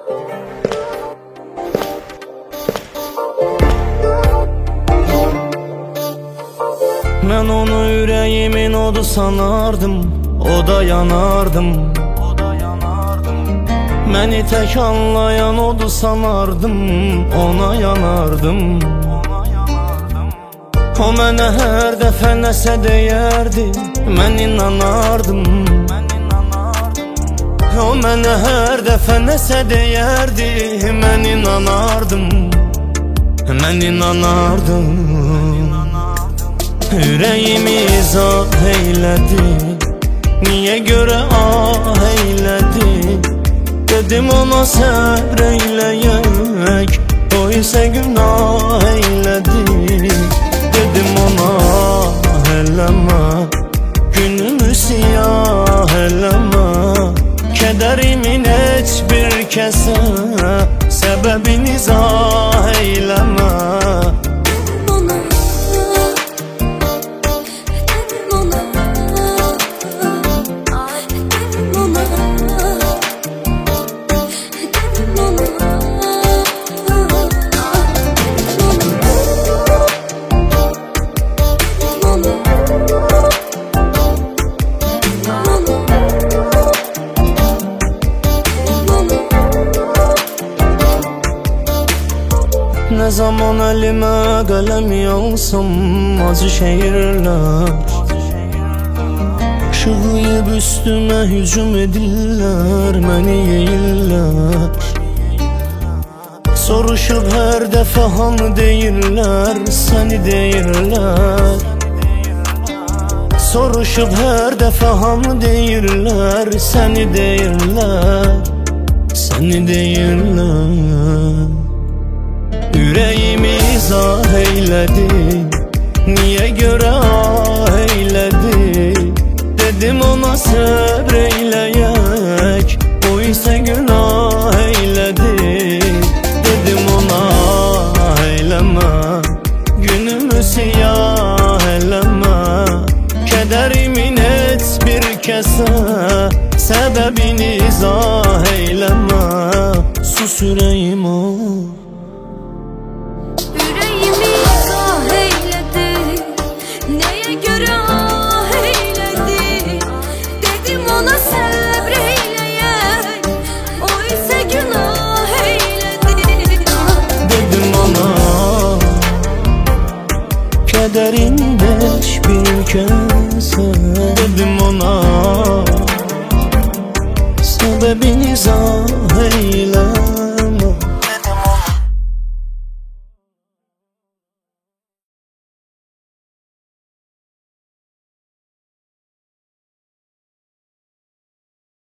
Mən onu ürəyimin odu sanardım, oda yanardım. Məni tək anlayan odu sanardım, ona yanardım. O mənə hər dəfə nəsə deyərdi, mən inanardım. O mənə hər dəfə nəsə deyərdi, mən inanardım. Mən inanardım. Ürəyimi izah eylədi, niyə görə ah eylədi? Dedim ona səbr eyləyək, o isə günah eylədi. Dedim ona eləmə, günümü siyah eləmə. Kədərimin heç bir kəsə səbəbini izah eyləmə. Nə zaman əlimə qələm alsam acı şeirlər şığıyıb üstümə hücum edirlər, məni yeyirlər. Soruşub hər dəfə hamı deyirlər, səni deyirlər. Soruşub hər dəfə hamı deyirlər, səni deyirlər. Səni deyirlər. Ürəyimi izah eylədi, niyə görə ah eylədi? Dedim ona səbr eyləyək, o isə günah eylədi. Dedim ona eyləmə, günümü siyah eləmə. Kədərimin heç bir kəsə səbəbini izah eyləmə. Sus ürəyim o. Kədərində heç bir kəsə dedim ona, səbəbini izah eylə.